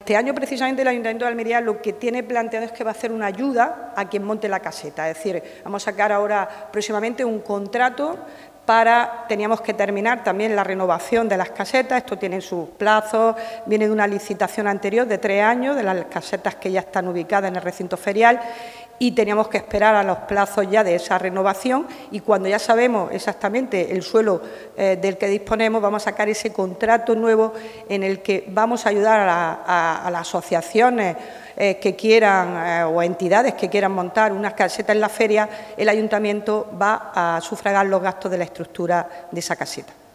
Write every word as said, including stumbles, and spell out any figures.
este año, precisamente, el Ayuntamiento de Almería lo que tiene planteado es que va a hacer una ayuda a quien monte la caseta. Es decir, vamos a sacar ahora próximamente un contrato para, teníamos que terminar también la renovación de las casetas, esto tiene sus plazos, viene de una licitación anterior de tres años, de las casetas que ya están ubicadas en el recinto ferial, y teníamos que esperar a los plazos ya de esa renovación, y cuando ya sabemos exactamente el suelo eh, del que disponemos, vamos a sacar ese contrato nuevo en el que vamos a ayudar a, la, a, a las asociaciones eh, que quieran eh, o entidades que quieran montar unas casetas en la feria. El Ayuntamiento va a sufragar los gastos de la estructura de esa caseta.